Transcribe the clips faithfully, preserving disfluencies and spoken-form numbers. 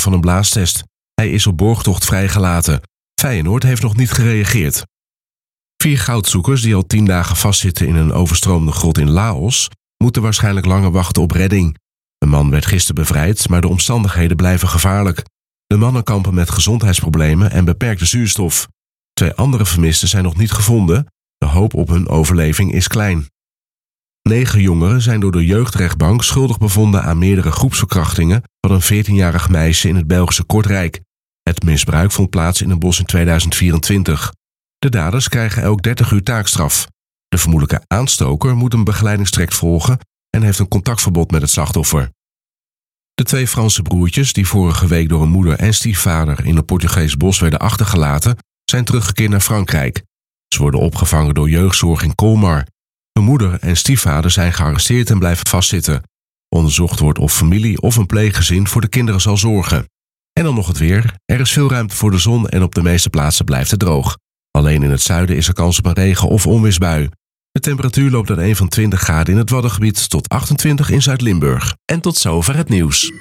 van een blaastest. Hij is op borgtocht vrijgelaten. Feyenoord heeft nog niet gereageerd. Vier goudzoekers die al tien dagen vastzitten in een overstroomde grot in Laos moeten waarschijnlijk langer wachten op redding. Een man werd gisteren bevrijd, maar de omstandigheden blijven gevaarlijk. De mannen kampen met gezondheidsproblemen en beperkte zuurstof. Twee andere vermisten zijn nog niet gevonden. De hoop op hun overleving is klein. Negen jongeren zijn door de jeugdrechtbank schuldig bevonden aan meerdere groepsverkrachtingen van een veertienjarig meisje in het Belgische Kortrijk. Het misbruik vond plaats in een bos in tweeduizend vierentwintig. De daders krijgen elk dertig uur taakstraf. De vermoedelijke aanstoker moet een begeleidingstraject volgen en heeft een contactverbod met het slachtoffer. De twee Franse broertjes, die vorige week door een moeder en stiefvader in een Portugees bos werden achtergelaten, zijn teruggekeerd naar Frankrijk. Ze worden opgevangen door jeugdzorg in Colmar. Hun moeder en stiefvader zijn gearresteerd en blijven vastzitten. Onderzocht wordt of familie of een pleeggezin voor de kinderen zal zorgen. En dan nog het weer. Er is veel ruimte voor de zon en op de meeste plaatsen blijft het droog. Alleen in het zuiden is er kans op een regen- of onweersbui. De temperatuur loopt uiteen van twintig graden in het Waddengebied tot achtentwintig in Zuid-Limburg. En tot zover het nieuws.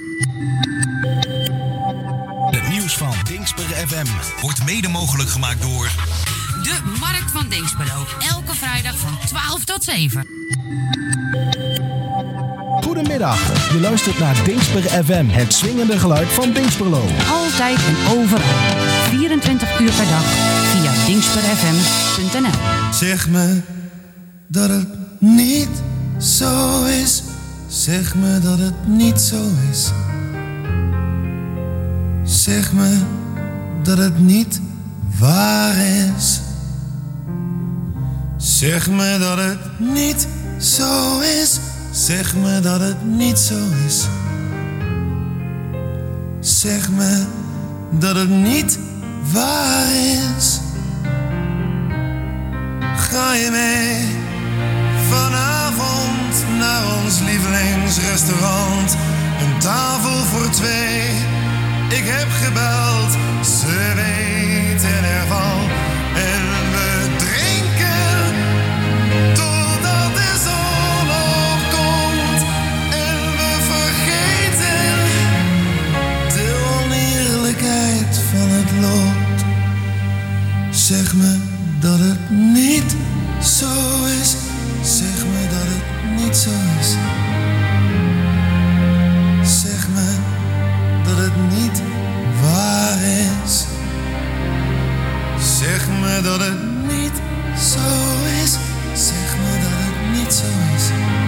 Het nieuws van Dingsper F M wordt mede mogelijk gemaakt door de Markt van Dinxperlo. Elke vrijdag van twaalf tot zeven. Goedemiddag, je luistert naar Dingsper F M, het swingende geluid van Dinxperlo. Altijd en overal, vierentwintig uur per dag, via dingsper f m punt n l. Zeg me dat het niet zo is. Zeg me dat het niet zo is. Zeg me dat het niet waar is. Zeg me dat het niet zo is. Zeg me dat het niet zo is. Zeg me dat het niet waar is. Ga je mee vanavond naar ons lievelingsrestaurant? Een tafel voor twee. Ik heb gebeld, ze weten ervan. En we drinken totdat de zon opkomt. En we vergeten de oneerlijkheid van het lot. Zeg me dat het niet zo is. Zeg me dat het niet zo is. Zeg me dat het niet waar is. Zeg me dat het niet zo is. Zeg me dat het niet zo is.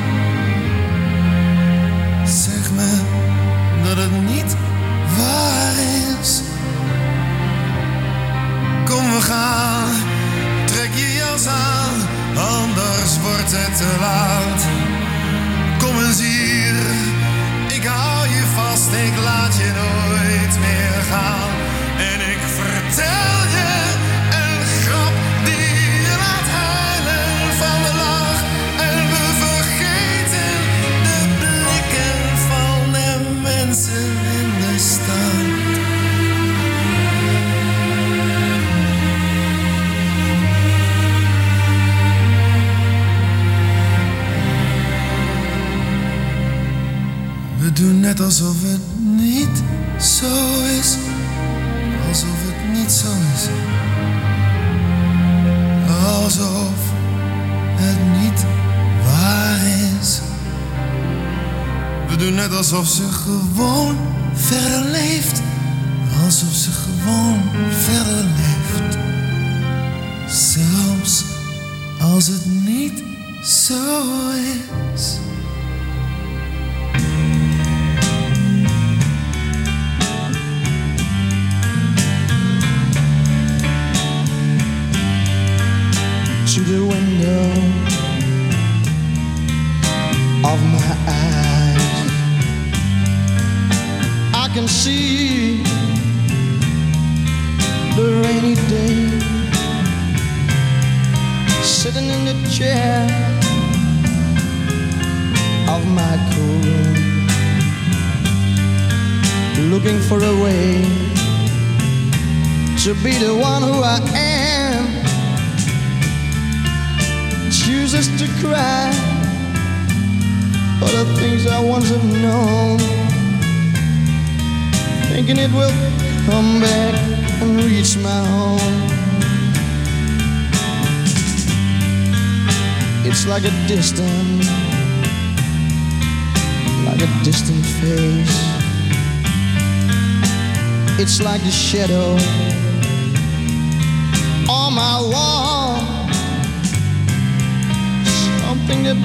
Zeg me dat het niet waar is. Kom, we gaan. Trek je jas aan, anders wordt het te laat. Kom eens hier, ik hou je vast, ik laat je nooit meer gaan. En ik vertel je een grap die je laat huilen van de lach. En we vergeten de blikken van de mensen in de stad. We doen net alsof het niet zo is. Alsof het niet zo is. Alsof het niet waar is. We doen net alsof ze gewoon verder leeft. Alsof ze gewoon verder leeft. Zelfs als het niet zo is. To the window of my eyes, I can see the rainy day, sitting in the chair of my cool room, looking for a way to be the one who I am. Chooses to cry for the things I once have known. thinking it will come back and reach my home. It's like a distant, like a distant face. It's like the shadow on my wall. Something that,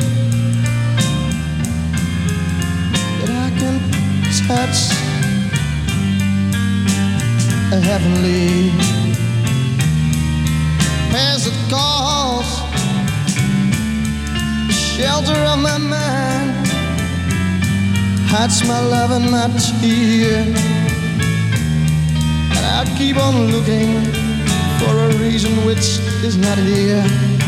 that I can touch. A heavenly as it calls. Shelter of my mind hides my love and my tear. And I keep on looking for a reason which is not here.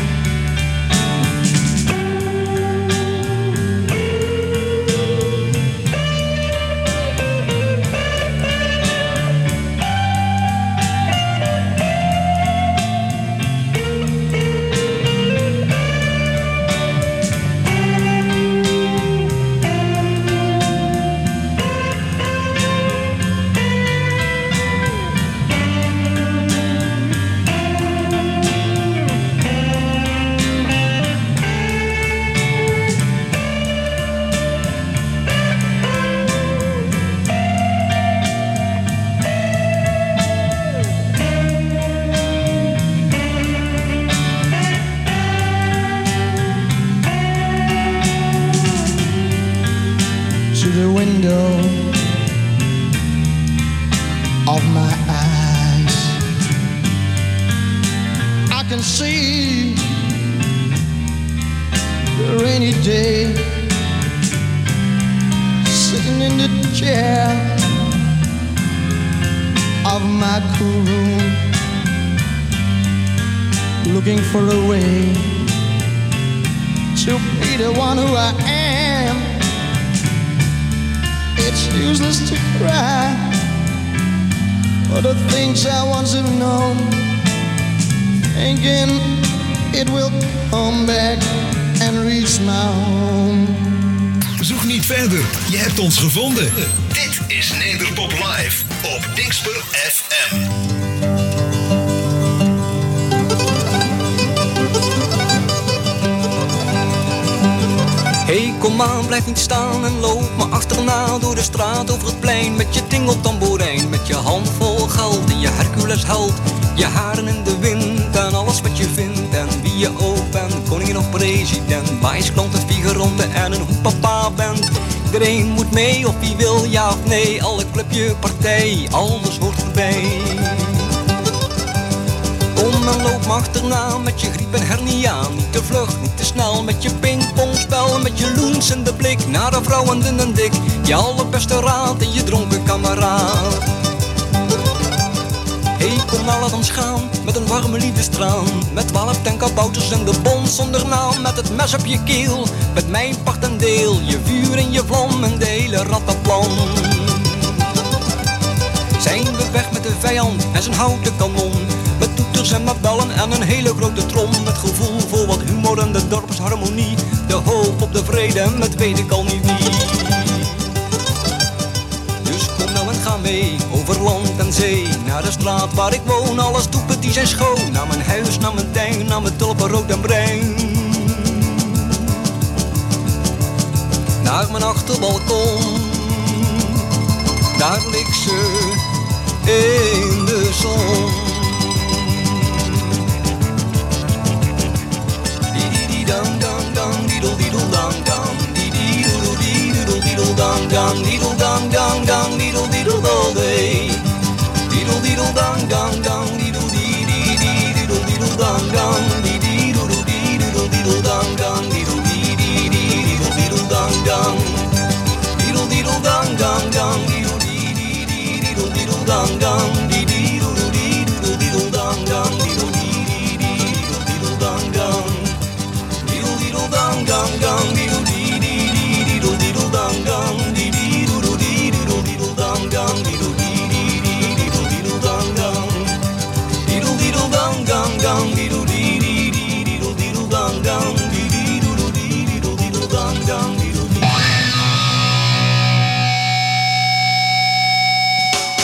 For a way to be the one who I am. It's useless to cry for the things I once have known, thinking it will come back and reach my home. Zoek niet verder, je hebt ons gevonden. Dit is Nederpop Live op Dingsper F M. Hey, kom aan, blijf niet staan en loop me achterna door de straat over het plein met je tingeltamboerijn, met je handvol geld en je Hercules held, je haren in de wind en alles wat je vindt en wie je ook bent, koningin of president, bijsklanten, figuranten en een hoe papa bent. Iedereen moet mee of wie wil ja of nee, alle clubje, partij, alles hoort erbij. Kom en loop me achterna met je griep en hernia. Niet te vlug, niet te snel met je pingpongspel. Met je loens in de blik naar de vrouwen dun en dik. Je allerbeste raad en je dronken kameraad. Hey, kom nou laat ons gaan met een warme liefdestraan. Met twaalf tenkabouters en de bons zonder naam. Met het mes op je keel, met mijn part en deel. Je vuur en je vlam en de hele rattenplan. Zijn we weg met de vijand en zijn houten kanon. Met toeters en mabellen en een hele grote trom. Met gevoel voor wat humor en de dorpsharmonie. De hoop op de vrede met weet ik al niet wie. Dus kom nou en ga mee over land en zee. Naar de straat waar ik woon, alle stoepen die zijn schoon. Naar mijn huis, naar mijn tuin, naar mijn tulpen rood en bruin. Naar mijn achterbalkon, daar ligt ze in de zon. Dang dang dang diddle diddle dang dang diddle diddle diddle dang dang diddle dang dang dang diddle diddle all day. Diddle diddle dang dang dang diddle diddle diddle dang dang diddle diddle diddle dang dang diddle diddle diddle dang dang diddle diddle dang dang dang diddle diddle diddle dang dang diddle diddle diddle dang dang diddle diddle dang dang. Dang dang dang diddle dee dee dee diddle diddle dang dang dee dee doodle dee diddle diddle dang dang diddle dee dee dee diddle diddle dang dang diddle diddle dang dang dang diddle dee dee dee diddle diddle dang dang dee dee doodle dee diddle diddle dang dang diddle dee.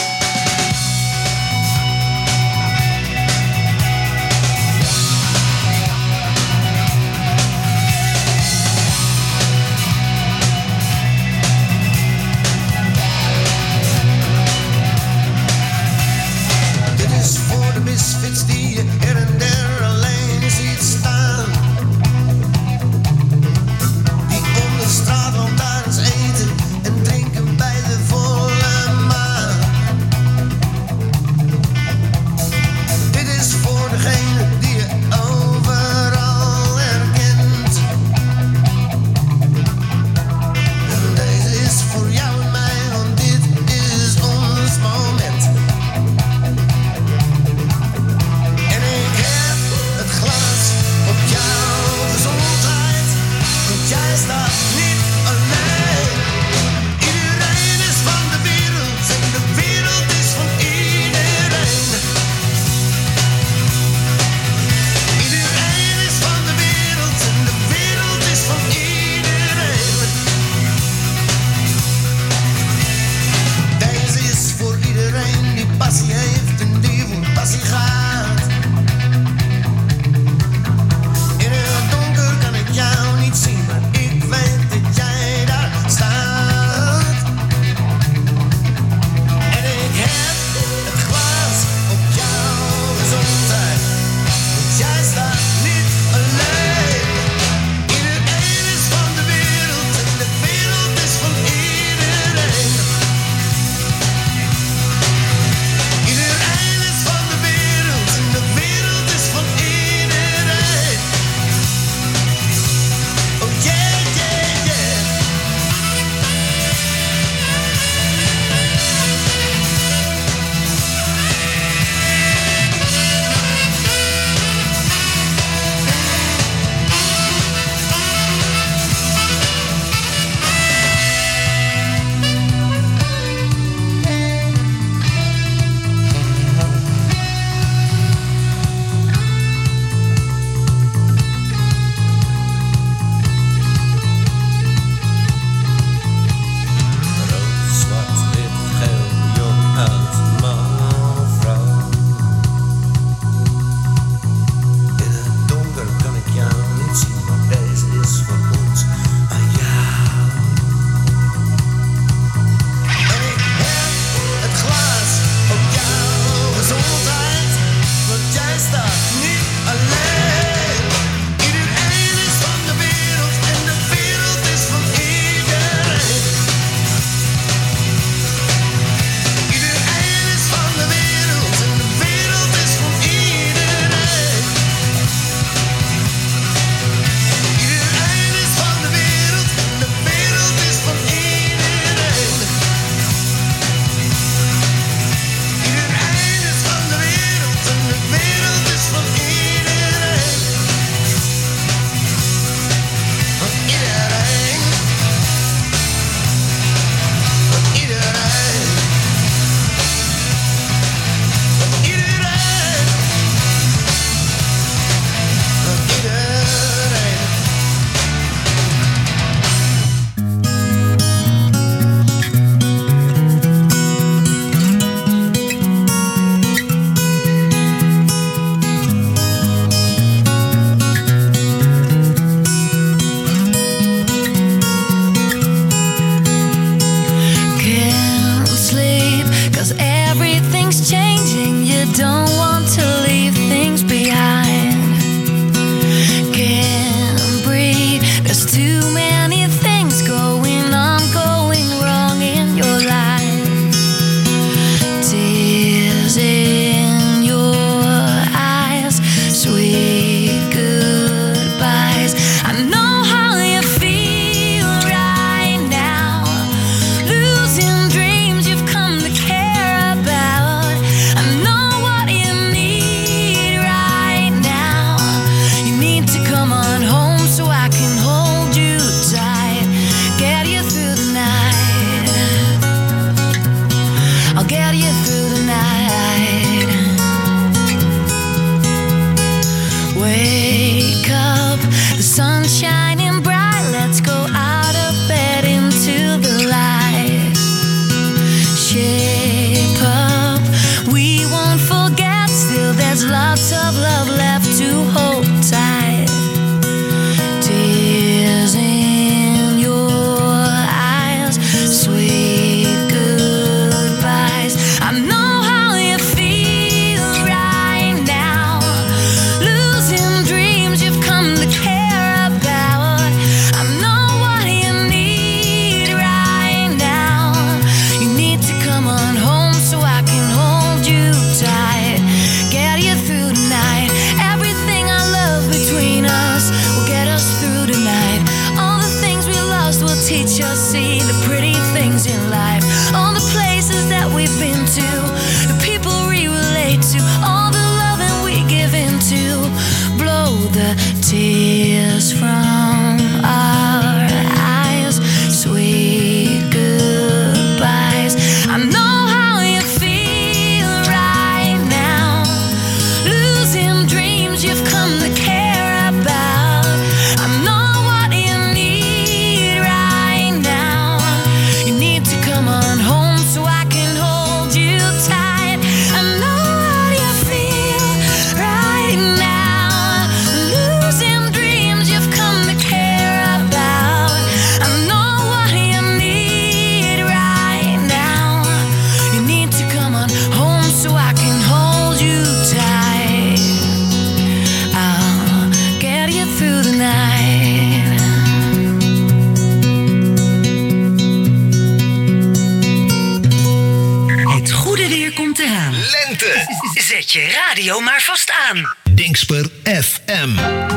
komt eraan. Lente. Zet je radio maar vast aan. Dingsper F M.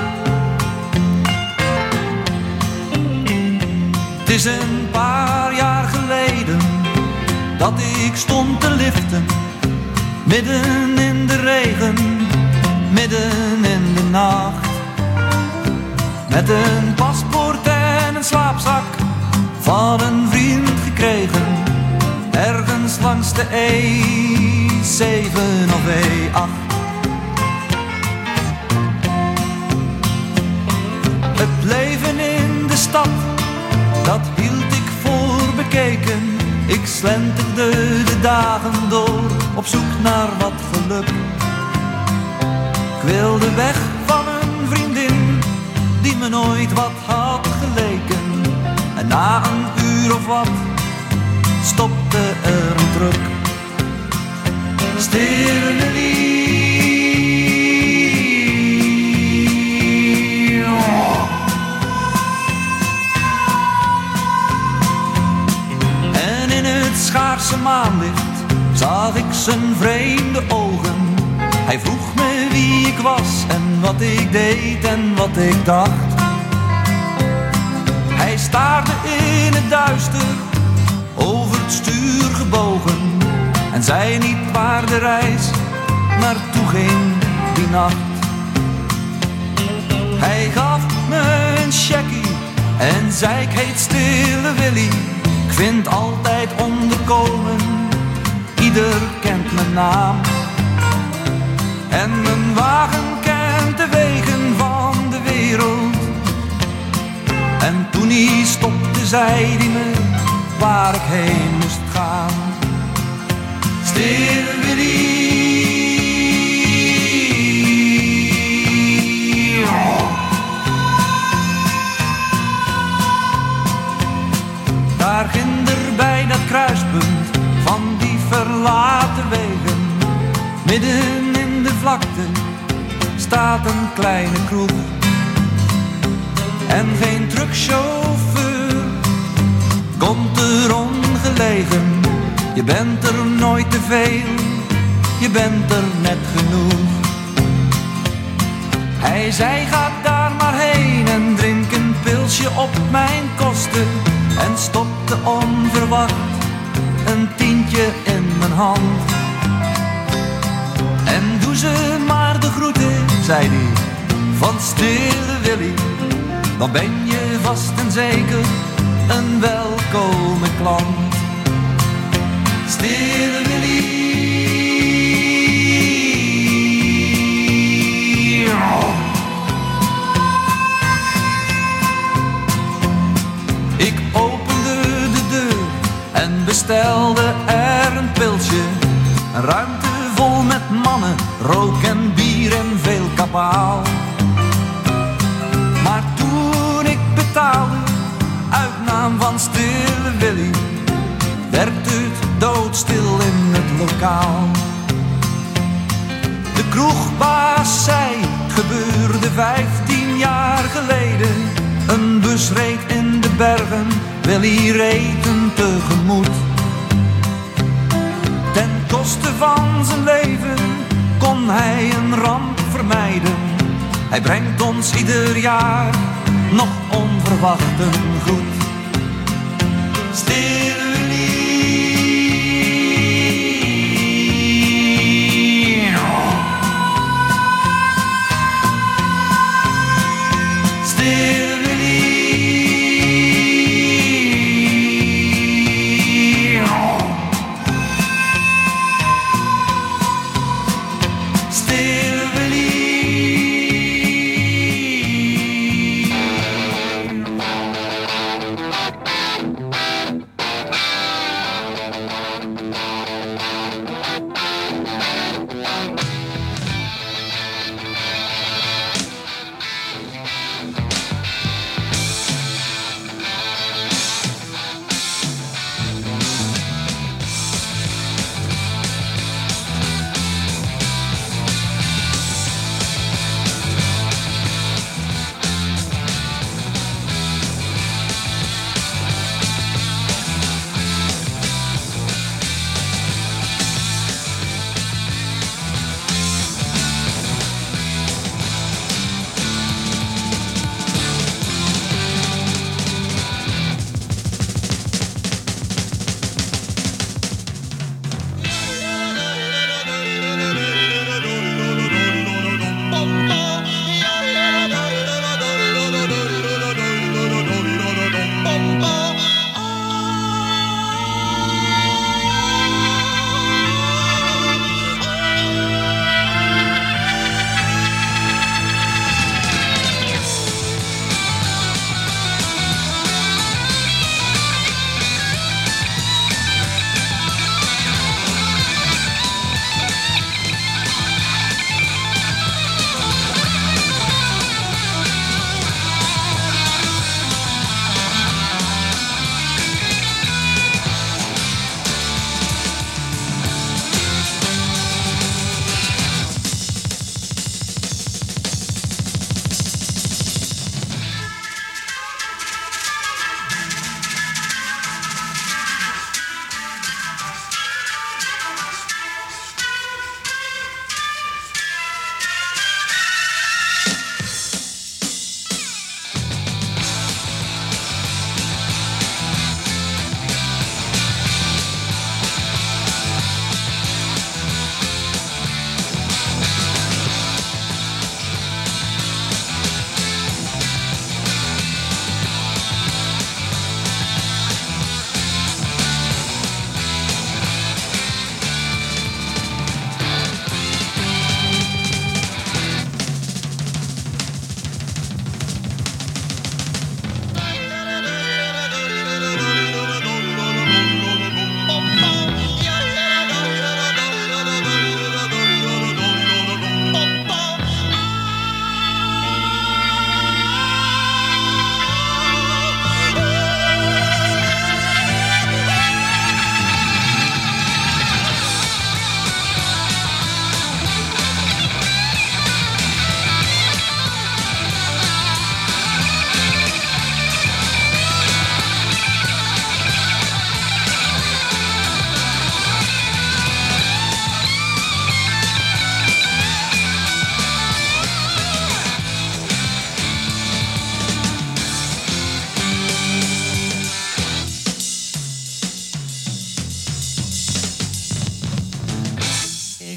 Het is een paar jaar geleden dat ik stond te liften. Midden in de regen, midden in de nacht. Met een paspoort en een slaapzak van een vriend gekregen. Ergens langs de E zeven of E acht. Het leven in de stad, dat hield ik voor bekeken. Ik slenterde de dagen door op zoek naar wat geluk. Ik wilde weg van een vriendin die me nooit wat had geleken. En na een uur of wat stopte er een truck. Stille lief. En in het schaarse maanlicht zag ik zijn vreemde ogen. Hij vroeg me wie ik was en wat ik deed en wat ik dacht. Hij staarde in het duister, over het stuur gebogen, en zei niet waar de reis naartoe ging die nacht. Hij gaf me een checkie en zei ik heet Stille Willy. Ik vind altijd onderkomen, ieder kent mijn naam. En mijn wagen kent de wegen van de wereld. En toen hij stopte zei hij me waar ik heen moest gaan. Stille Willy. Daar ginder bij dat kruispunt van die verlaten wegen, midden in de vlakte staat een kleine kroeg. En geen truckchauffeur komt er ongelegen. Je bent er nooit te veel, je bent er net genoeg. Hij zei ga daar maar heen en drink een pilsje op mijn kosten. En stopte onverwacht een tientje in mijn hand. En doe ze maar de groeten, zei hij, van Stille Willy. Dan ben je vast en zeker een welkome klant. Stille Willy. Ik opende de deur en bestelde er een pilsje. Een ruimte vol met mannen, rook en bier en veel kabaal. Maar toen ik betaalde, uit naam van Stille Willy, werd het doodstil in het lokaal. De kroegbaas zei, het gebeurde vijftien jaar geleden. Een bus reed in de bergen, Willy reed hem tegemoet. Ten koste van zijn leven kon hij een ramp vermijden. Hij brengt ons ieder jaar nog onverwacht een groet. Stille Willy. Stille Willy. Stille Willy.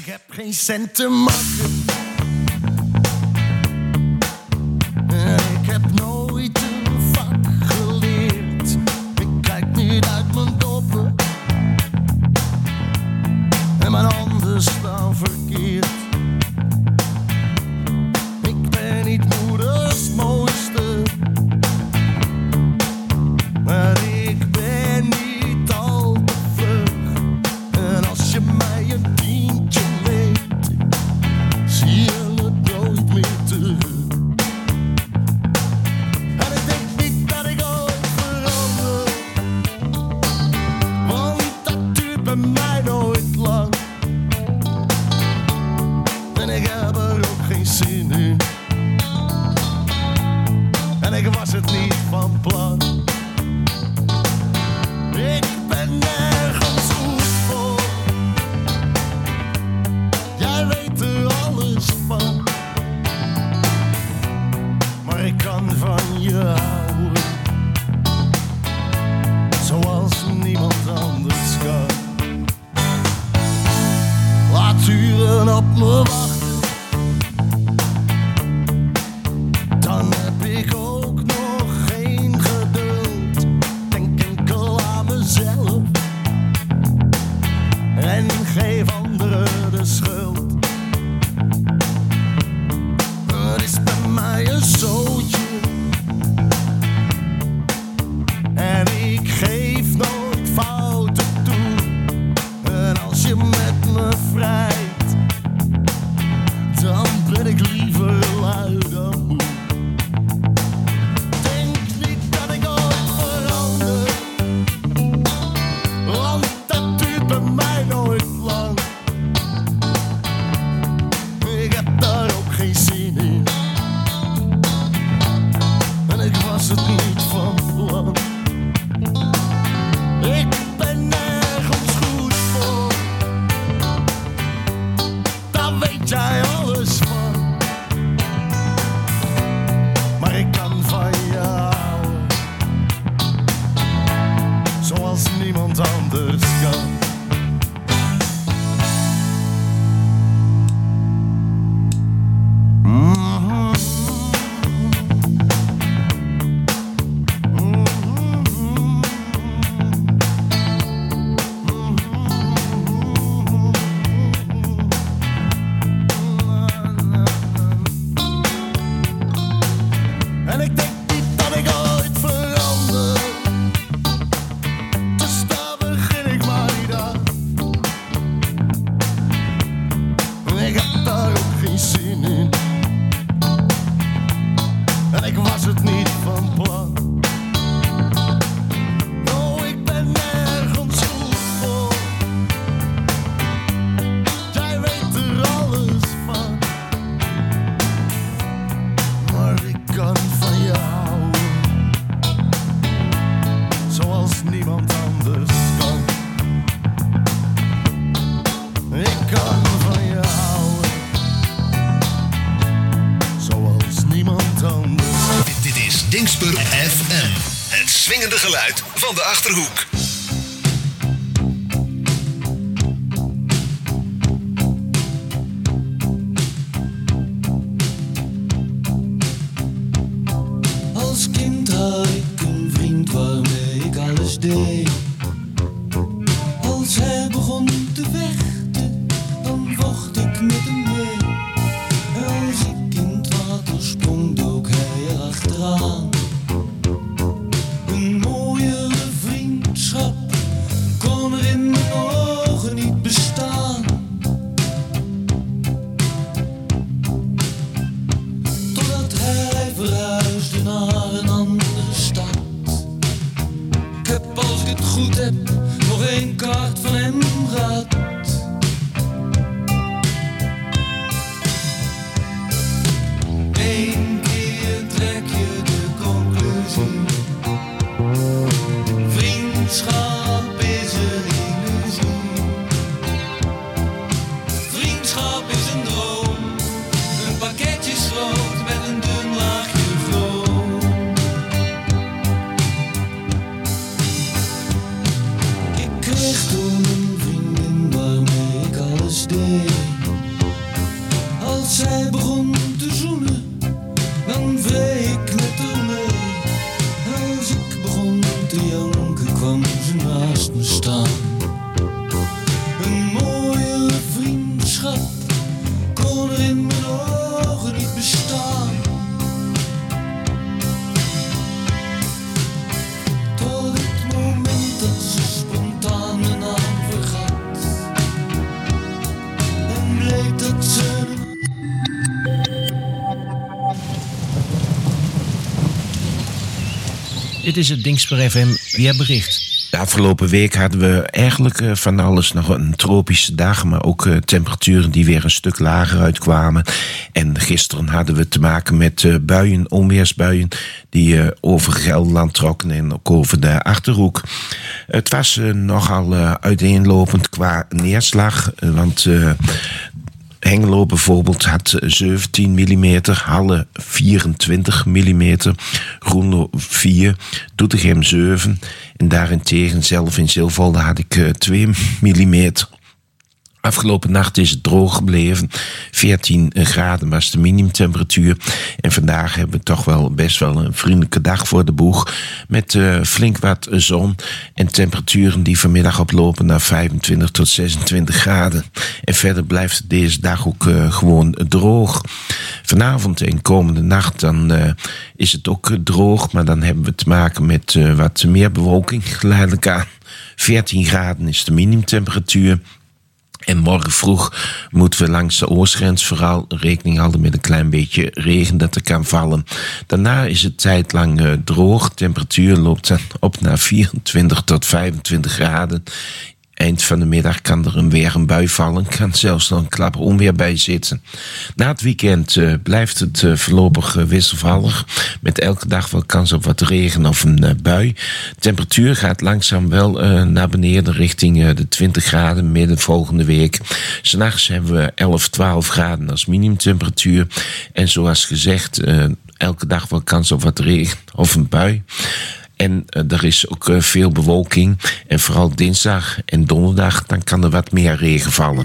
Ik heb geen cent te makken. Ik heb nooit een vak geleerd. Ik kijk niet uit mijn doppen. En mijn handen staan verkeerd. Ik ben niet moeders mooiste. Maar ik ben niet al te vlug. En als je mij een tientje leent, zie je het nooit meer terug. En ik denk niet dat ik ooit verander, want dat duurt bij mij nooit lang. En ik heb er ook geen zin in. En ik was het niet van plan. Ik ben nergens goed voor. Jij weet er alles van. Maar ik kan van je houden, zoals niemand anders kan. Laat uren op me wachten, dan heb ik ook nog geen geduld. Denk enkel aan mezelf en geef anderen de schuld. Het is bij mij een zootje en ik geef nooit fouten toe. En als je met me vrijt, dan ben ik liever lui dan moe. Denk niet dat ik ooit verander, want dat duurt bij mij nooit lang. Ik heb daar ook geen zin in. En ik was het niet van plan. Ik ben nergens goed voor. Daar weet jij alles van. Maar ik kan van je houden, zoals niemand anders kan. En ik denk niet dat ik ooit verander, dus daar begin ik maar niet aan. Ik heb daar ook geen zin in. En ik was het niet van plan. Oh, ik ben nergens goed voor. Jij weet er alles van. Maar ik kan van je houden, zoals niemand anders kan. Ik kan van je houden, zoals niemand anders. Dit, dit is Dingsper F M. Het swingende geluid van de Achterhoek. Als kind had ik een vriend waarmee ik alles deed. Als hij begon te vechten, dan vocht ik met hem mee. Als ik in het water sprong, dook hij erachteraan. Een mooiere vriendschap kon er in mijn ogen niet bestaan. Totdat hij verhuisde naar een andere stad. Ik heb, als ik het goed heb, nog één kaart van hem gehad. Eén keer trek je de conclusie: vriendschap is een illusie. Vriendschap is een droom, een pakketje schroot met een dun laagje vloom. Ik kreeg toen een vriendin waarmee ik alles deed. Dit is het Dingsper F M weerbericht. De afgelopen week hadden we eigenlijk uh, van alles. Nog een tropische dag, maar ook uh, temperaturen die weer een stuk lager uitkwamen. En gisteren hadden we te maken met uh, buien, onweersbuien, die uh, over Gelderland trokken en ook over de Achterhoek. Het was uh, nogal uh, uiteenlopend qua neerslag, uh, want Uh, Hengelo bijvoorbeeld had zeventien millimeter, Halle vierentwintig millimeter, Groenlo vier, Doetinchem zeven. En daarentegen zelf in Zilvolde had ik uh, twee millimeter. Afgelopen nacht is het droog gebleven. veertien graden was de minimumtemperatuur. En vandaag hebben we toch wel best wel een vriendelijke dag voor de boeg. Met uh, flink wat zon en temperaturen die vanmiddag oplopen naar vijfentwintig tot zesentwintig graden. En verder blijft het deze dag ook uh, gewoon droog. Vanavond en komende nacht dan uh, is het ook uh, droog. Maar dan hebben we te maken met uh, wat meer bewolking geleidelijk aan. veertien graden is de minimumtemperatuur. En morgen vroeg moeten we langs de oostgrens vooral rekening houden met een klein beetje regen dat er kan vallen. Daarna is het tijdlang uh, droog. De temperatuur loopt dan op naar vierentwintig tot vijfentwintig graden. Eind van de middag kan er een weer een bui vallen. Kan zelfs nog een klap onweer bij zitten. Na het weekend uh, blijft het uh, voorlopig uh, wisselvallig. Met elke dag wel kans op wat regen of een uh, bui. De temperatuur gaat langzaam wel uh, naar beneden richting uh, de twintig graden midden volgende week. 'S Nachts hebben we elf, twaalf graden als minimumtemperatuur. En zoals gezegd, uh, elke dag wel kans op wat regen of een bui. En uh, er is ook uh, veel bewolking. En vooral dinsdag en donderdag, dan kan er wat meer regen vallen.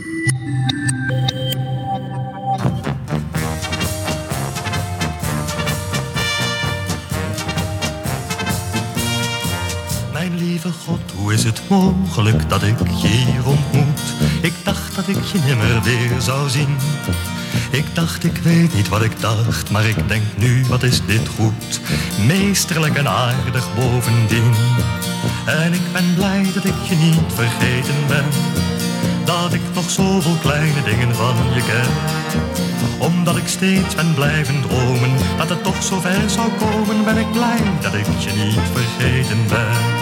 Mijn lieve God, hoe is het mogelijk dat ik je hier ontmoet? Ik dacht dat ik je nimmer weer zou zien. Ik dacht, ik weet niet wat ik dacht, maar ik denk nu, wat is dit goed? Meesterlijk en aardig bovendien. En ik ben blij dat ik je niet vergeten ben. Dat ik nog zoveel kleine dingen van je ken. Omdat ik steeds ben blijven dromen, dat het toch zo ver zou komen, ben ik blij dat ik je niet vergeten ben.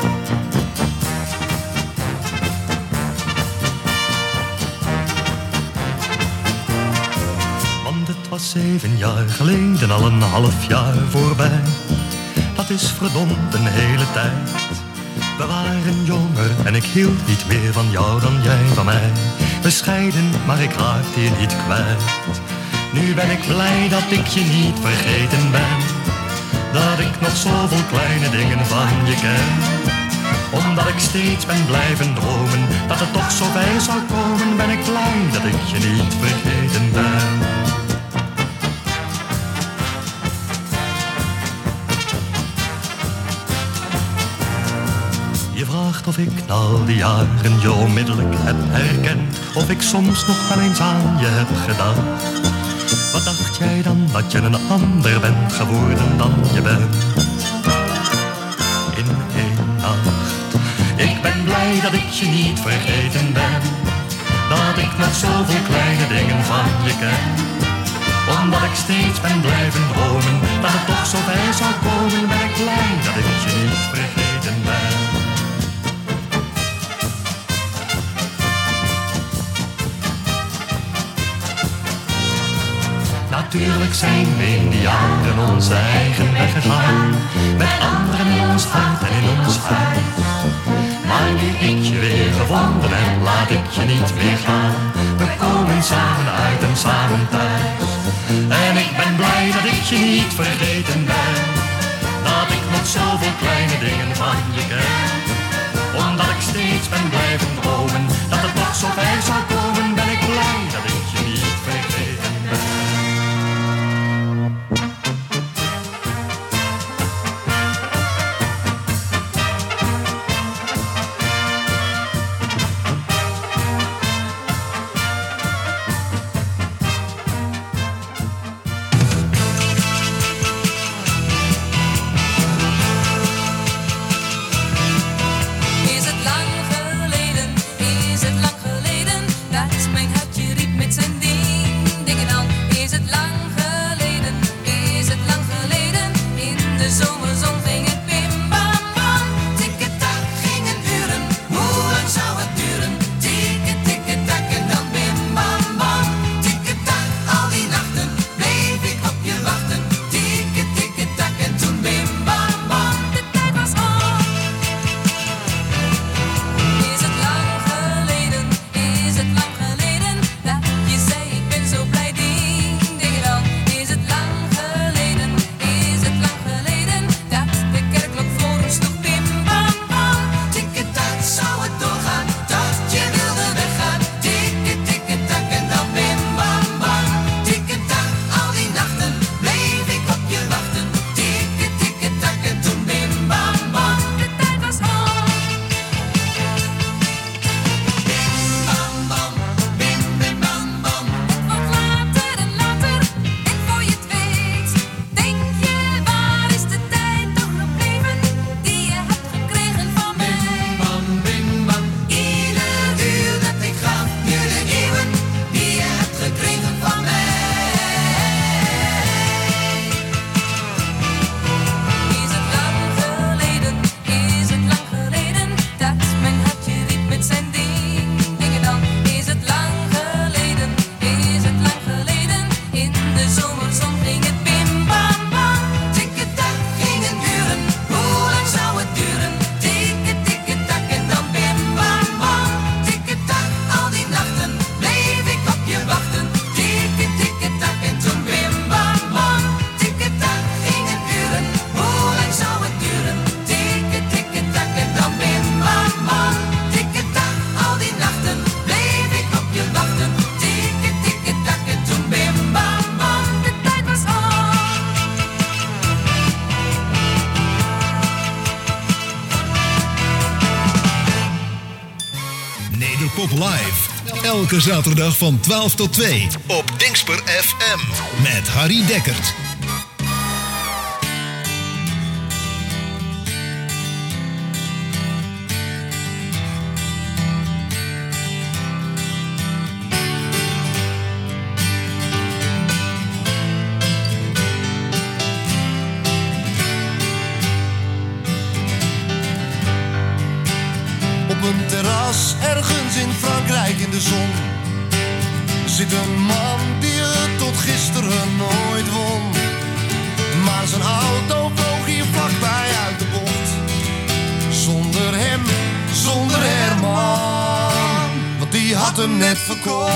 Zeven jaar geleden, al een half jaar voorbij. Dat is verdomd een hele tijd. We waren jonger en ik hield niet meer van jou dan jij van mij. Bescheiden, maar ik raakte je niet kwijt. Nu ben ik blij dat ik je niet vergeten ben. Dat ik nog zoveel kleine dingen van je ken. Omdat ik steeds ben blijven dromen, dat het toch zo ver zou komen, ben ik blij dat ik je niet vergeten ben. Je vraagt of ik na al die jaren je onmiddellijk heb herkend. Of ik soms nog wel eens aan je heb gedacht. Wat dacht jij dan dat je een ander bent geworden dan je bent? In één nacht. Ik ben blij dat ik je niet vergeten ben. Dat ik nog zoveel kleine dingen van je ken. Omdat ik steeds ben blijven dromen, dat het toch zo ver zou komen, ben ik blij dat ik je niet vergeten ben. Natuurlijk zijn we in die jaren onze eigen weg gegaan. Met anderen in ons hart en in ons huis. Maar nu ik je weer gevonden heb, laat ik je niet meer gaan. We komen samen uit en samen thuis. En ik ben blij dat ik je niet vergeten ben. Dat ik nog zoveel kleine dingen van je ken. Omdat ik steeds ben blijven dromen, dat het toch zo ver zou komen, ben ik blij dat ik je niet vergeten ben. Is het lang geleden, is het lang geleden dat mijn Elke zaterdag van twaalf tot twee op Dingsper F M met Harry Dekkert. Op een terras ergens in Frankrijk in de zon zit een man die het tot gisteren nooit won. Maar zijn auto vloog hier vlakbij uit de bocht. Zonder hem, zonder Herman, want die had hem net verkocht.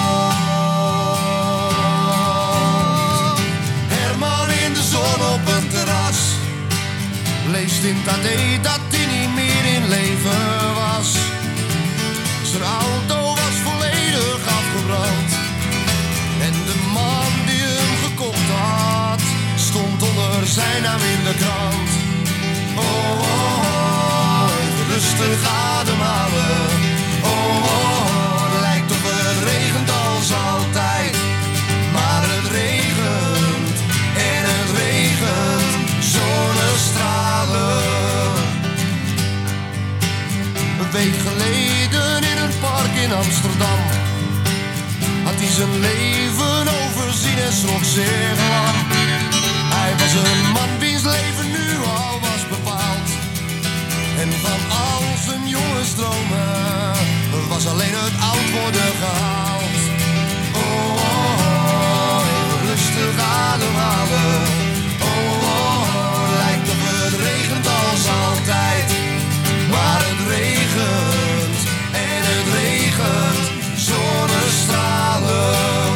Herman in de zon op een terras leest in het A D dat hij niet meer in leven was. Zijn auto was volledig afgebrand en de man die hem gekocht had stond onder zijn naam in de krant. Oh, oh, oh, even rustig ademhalen. Oh, oh, oh, lijkt of het regent als altijd, maar het regent en het regent zonnestralen. Een week geleden in een park in Amsterdam had hij zijn leven overzien en schrok zeer lang. Hij was een man wiens leven nu al was bepaald. En van al zijn jonge stromen was alleen het oud worden gehaald. Oh, oh, oh, even rustig ademhalen. Oh, oh, oh, lijkt of het regent als altijd, maar het regent en het regent zonnestralen.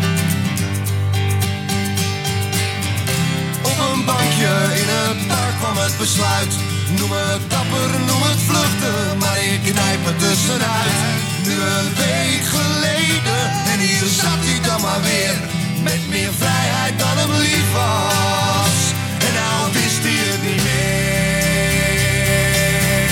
Op een bankje in het park kwam het besluit. Noem het dapper, noem het vluchten, maar ik knijp het tussenuit. Nu een week geleden en hier zat hij dan maar weer, met meer vrijheid dan hem lief was. En nou wist hij het niet meer.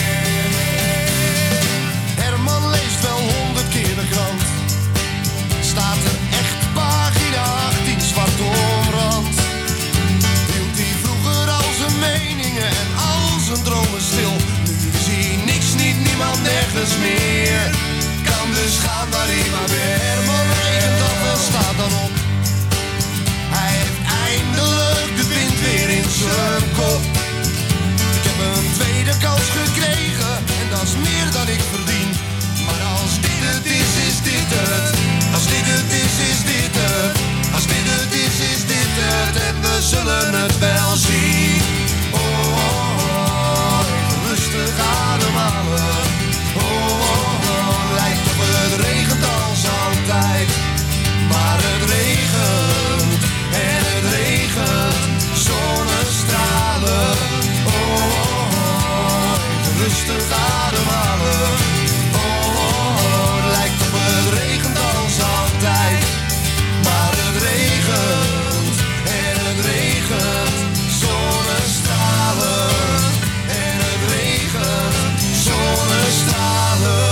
Herman leest wel honderd keer de krant. Staat er echt pagina achttien zwart omrand. Hield hij vroeger al zijn meningen en al zijn dromen stil. Nu zie niks, niet niemand, nergens meer. Kan dus gaan waar hij maar weer. Herman regent af en staat dan op. Hij heeft eindelijk de wind weer in zijn kop. Ik heb een tweede kans gekregen en dat is meer dan ik verdien. Maar als dit het is, is dit het. Als dit het is, is dit het. Als dit het is, is dit het. En we zullen het wel zien. Oh, oh, oh, even rustig ademhalen. Oh, oh, oh, lijkt op het regent als altijd, maar het regent en het regent zonnestralen. Oh, oh, oh, even rustig ademhalen. Oh, oh, oh, lijkt op het regent als altijd, maar het regent en het regent zonnestralen. En het regent zonnestralen.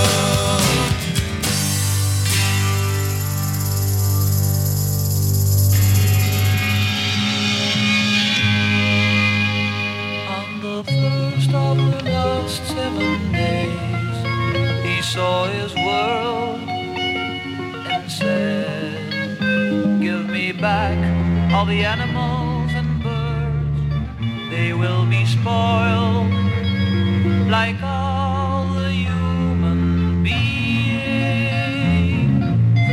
First of the last seven days, he saw his world and said, give me back all the animals and birds. They will be spoiled like all the human beings.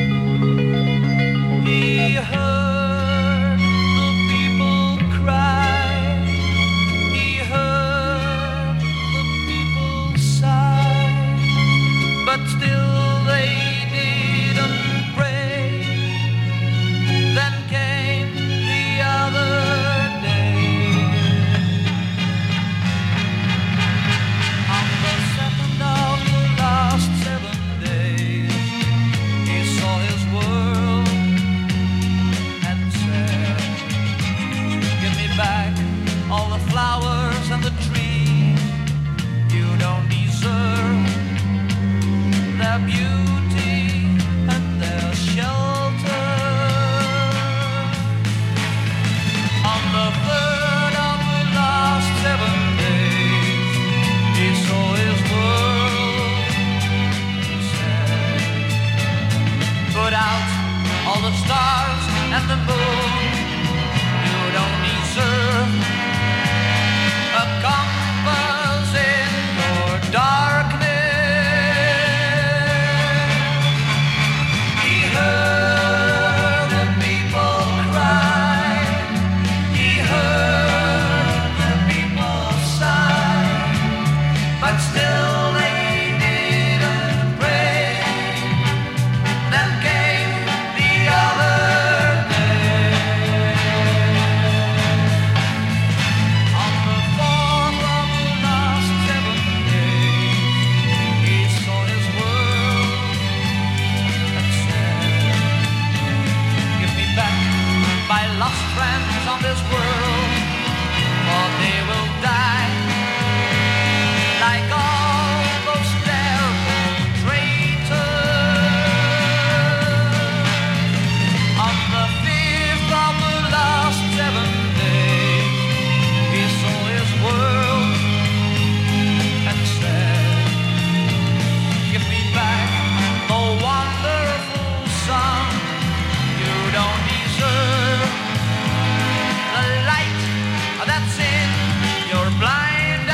He heard the people cry. But still they didn't pray. Then came the other day. On the put out all the stars and the moon. You don't deserve a compass in your darkness. He heard the people cry. He heard the people sigh. But still they didn't pray. Then came the other day. On the fourth of the last seven days, he saw his world and said, give me back my lost friends on this world, for they will die like all those terrible traitors. On the fifth of the last seven days, he saw his world and said, give me back the wonderful sun. You don't deserve the light that's in your blind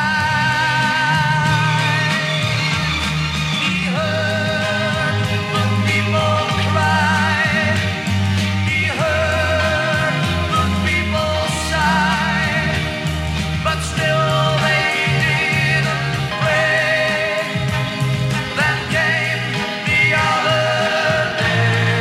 eyes. He heard the people cry. He heard the people sigh. But still they didn't pray. Then came the other day.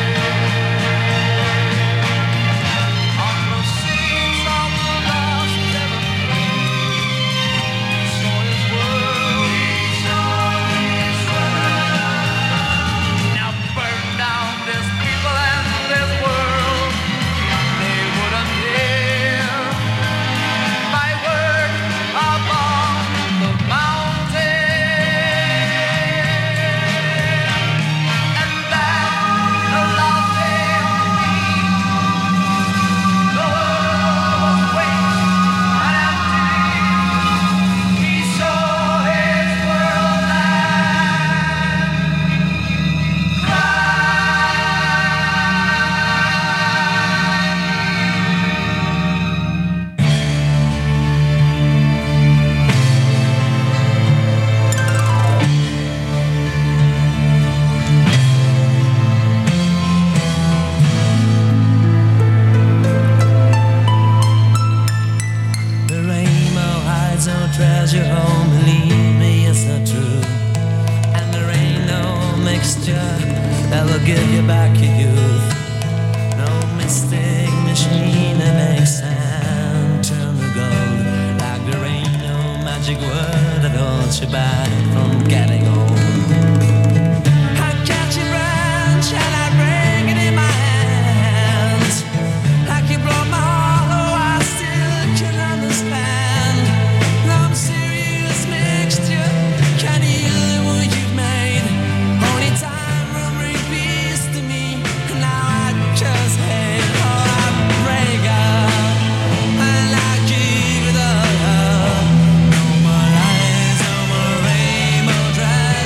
On the sixth of the last seven days, he saw his world. He saw his world. Now burn down this people and this world. They wouldn't hear my word upon the mountain. And then the last day of the week, the world was waste and empty. He saw his world and The rainbow hides no treasure home, believe me, it's not true. And there ain't no mixture that will give you back your youth. No mystic machine that makes sand turn to gold. Like there ain't no magic word that holds you back from getting old. I catch a branch and I bring it in my hands. Like you brought my heart, oh, I still can understand. No serious mixture can heal the wound you've made. Only time will bring peace to me. Now I just hate all I break up. And I give it all up. No more lies, no more rainbow dress.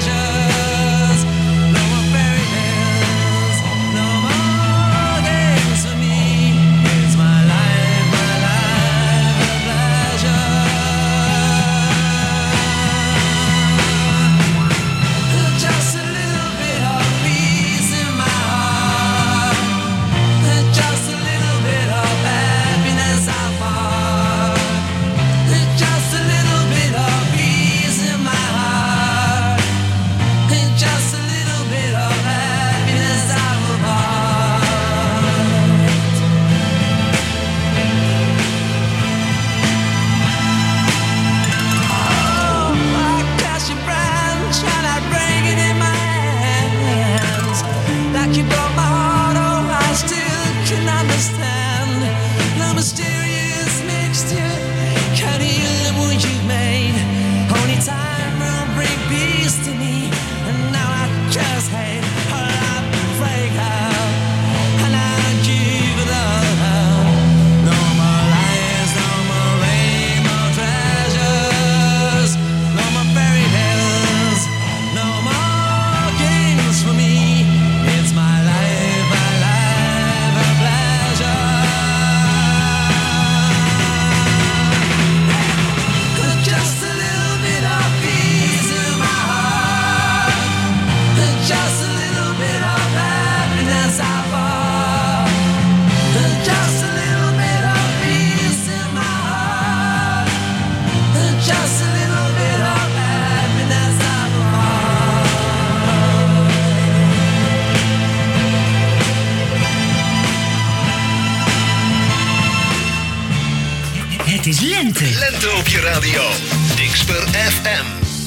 Het is lente. Lente op je radio. Dingsper F M.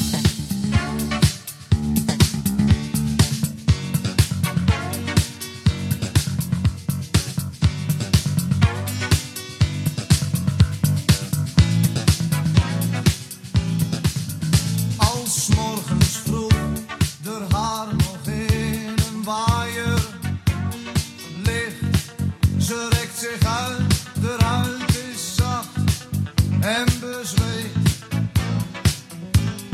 Als morgens vroeg de haar nog in een waaier ligt, ze rekt zich uit, de huid is zacht en bezweet.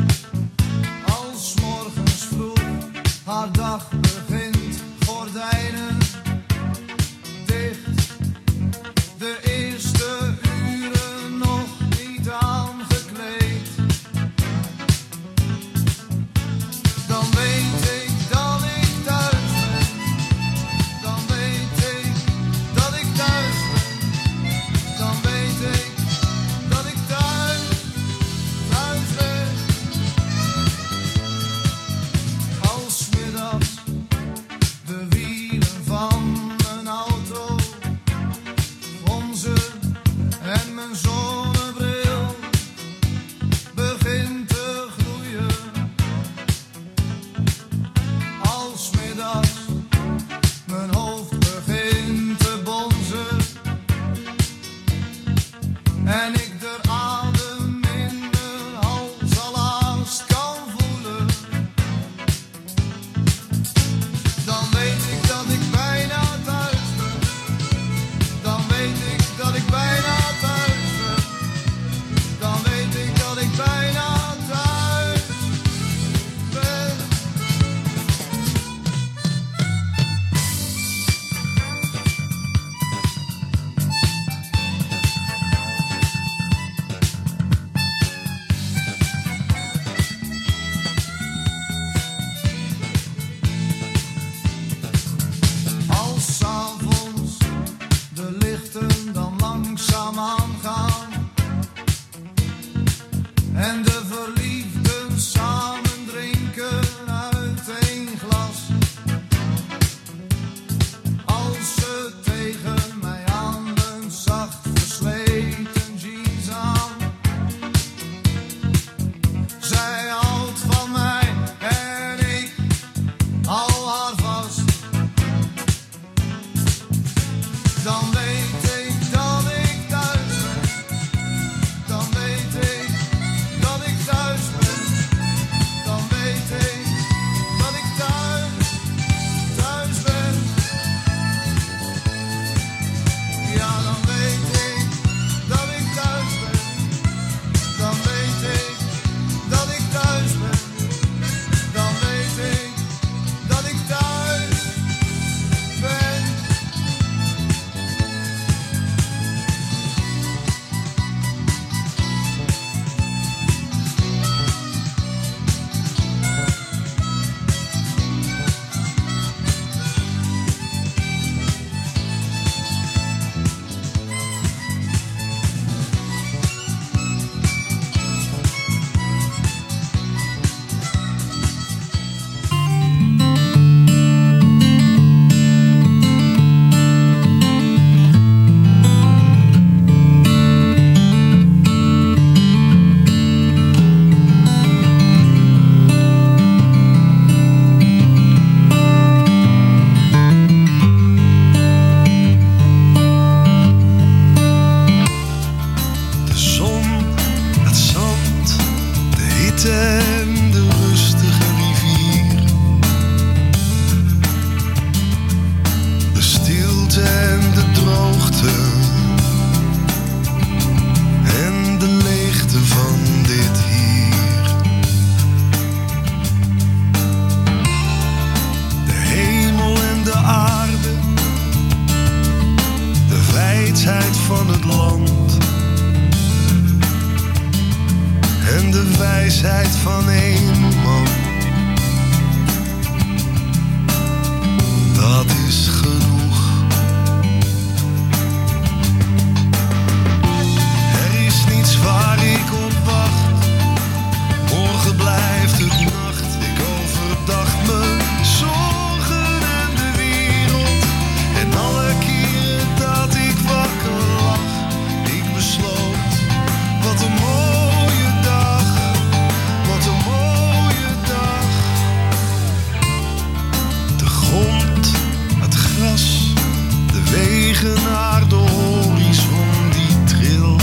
wegen naar de horizon die trilt.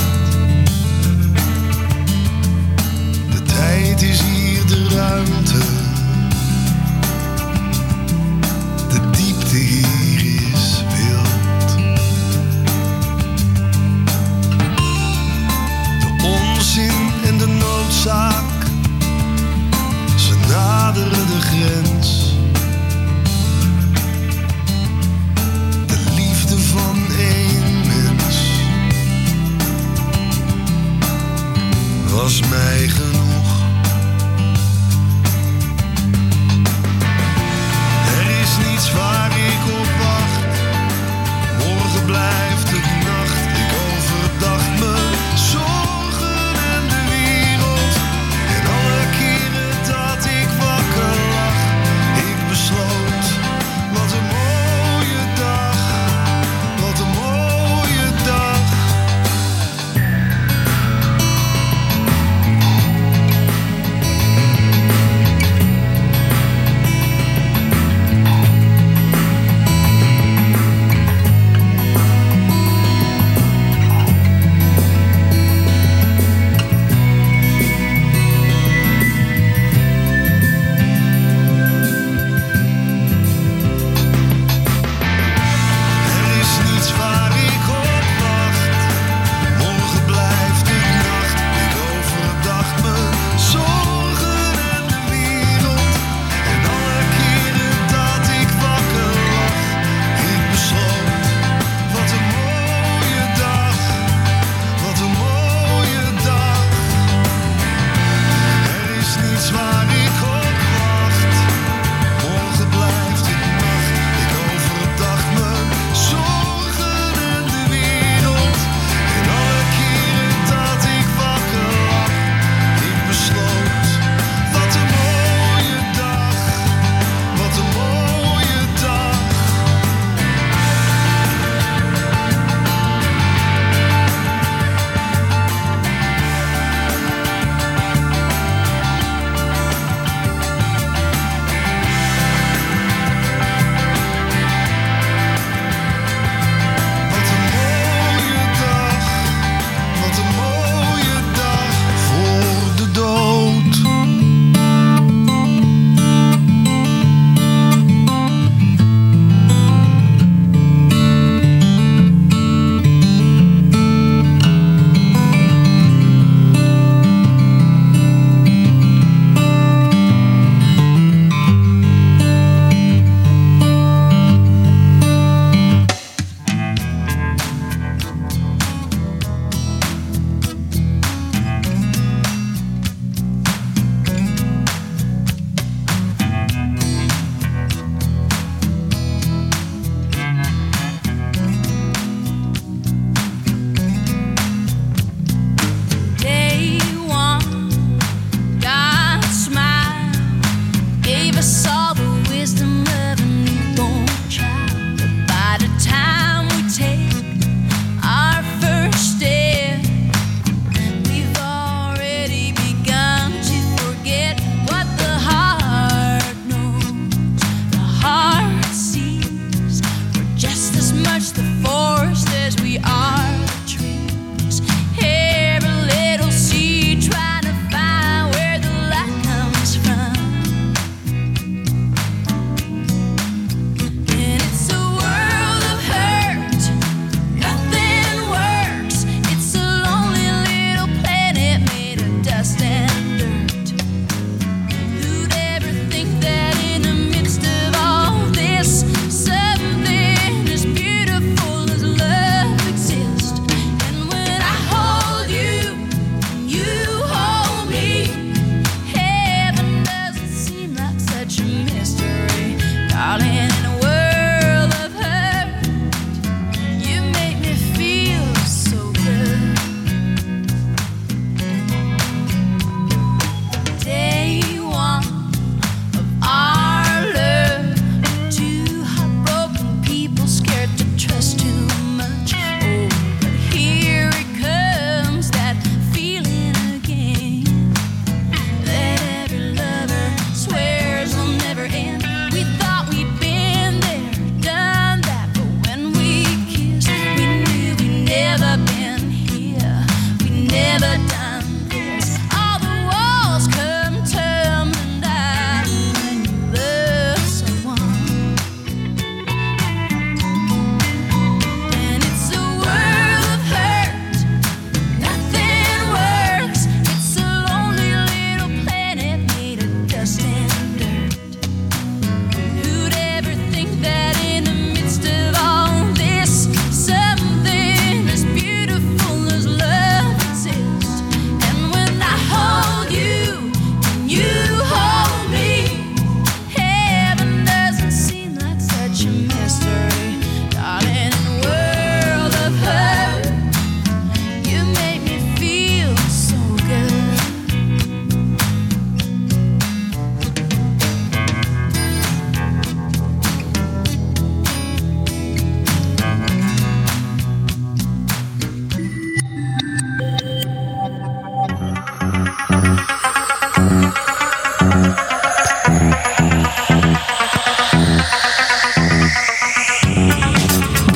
De tijd is hier de ruimte. De diepte hier is wild. De onzin en de noodzaak, ze naderen de grens. De liefde van een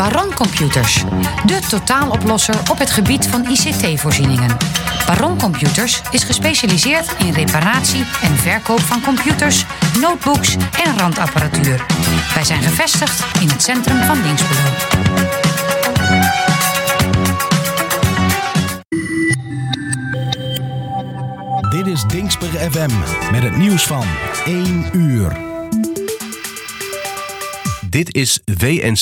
Baron Computers, de totaaloplosser op het gebied van I C T-voorzieningen. Baron Computers is gespecialiseerd in reparatie en verkoop van computers, notebooks en randapparatuur. Wij zijn gevestigd in het centrum van Dinxperlo. Dit is Dinxper F M met het nieuws van één uur. Dit is W N